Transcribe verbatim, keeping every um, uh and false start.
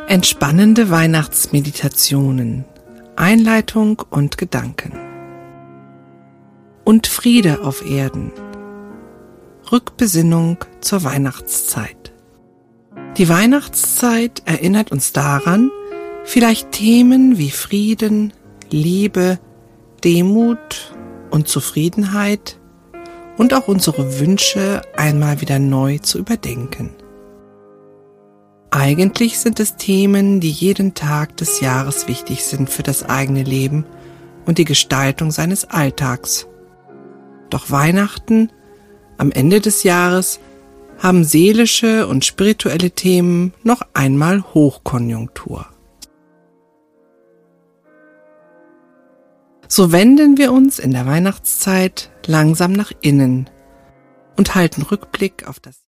Entspannende Weihnachtsmeditationen, Einleitung und Gedanken. Und Friede auf Erden. Rückbesinnung zur Weihnachtszeit. Die Weihnachtszeit erinnert uns daran, vielleicht Themen wie Frieden, Liebe, Demut und Zufriedenheit und auch unsere Wünsche einmal wieder neu zu überdenken. Eigentlich sind es Themen, die jeden Tag des Jahres wichtig sind für das eigene Leben und die Gestaltung seines Alltags. Doch Weihnachten, am Ende des Jahres, haben seelische und spirituelle Themen noch einmal Hochkonjunktur. So wenden wir uns in der Weihnachtszeit langsam nach innen und halten Rückblick auf das